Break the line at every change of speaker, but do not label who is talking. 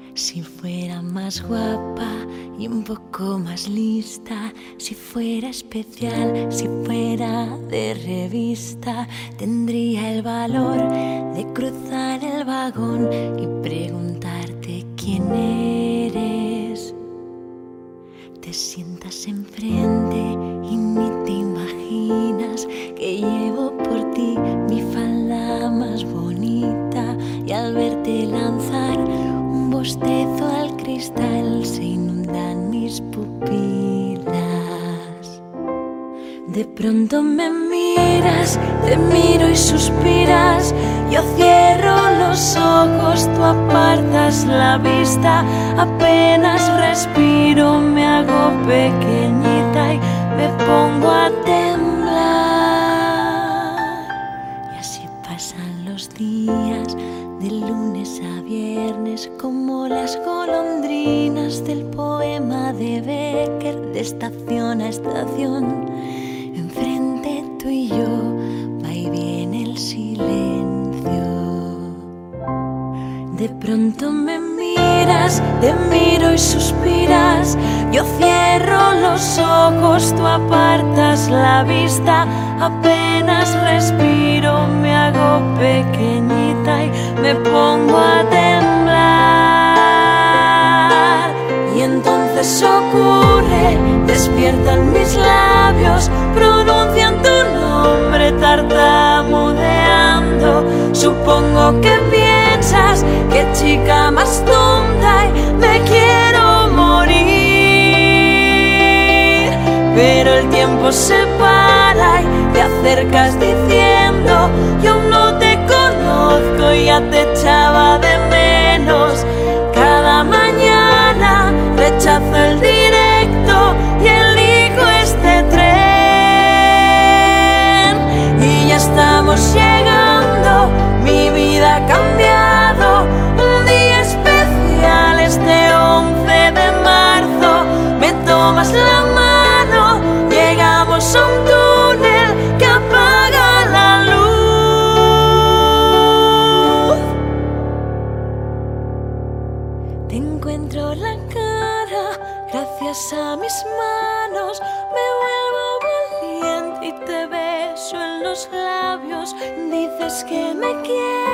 Si fuera más guapa y un poco más lista, si fuera especial, si fuera de revista, tendría el valor de cruzar el vagón y preguntarte quién eres. Te sientas enfrente y ni te imaginas que llevo por ti mi falda más bonita, y al verte lanzar un bostezo al cristal se inundan mis pupilas. De pronto me miras, te miro y suspiras. Yo cierro los ojos, tú apartas la vista. Apenas respiro, me hago pequeñita y me pongo a temblar. Y así pasan los días, de lunes a viernes, como las golondrinas del poema de Becker, de estación a estación. Enfrente tú y yo, va y viene el silencio. De pronto me miras, te miro y suspiras. Yo cierro los ojos, tú apartas la vista. Apenas respiro, me hago pequeñita y me pongo a temblar. Y entonces ocurre, despiertan mis labios, pronuncian tu nombre tartamudeando. Supongo que piensas, qué chica más tonta, y me quiero morir. Pero el tiempo se para y te acercas diciendo: yo aún no te conozco, y ya te echaba de menos. Cada mañana rechazo el directo y elijo este tren. Y ya estamos llegando, mi vida ha cambiado. Un día especial, este 11 de marzo. Me tomas la mano, llegamos a un túnel que apaga la luz. Te encuentro la cara, gracias a mis manos. Me vuelvo valiente y te beso en los labios. Dices que me quieres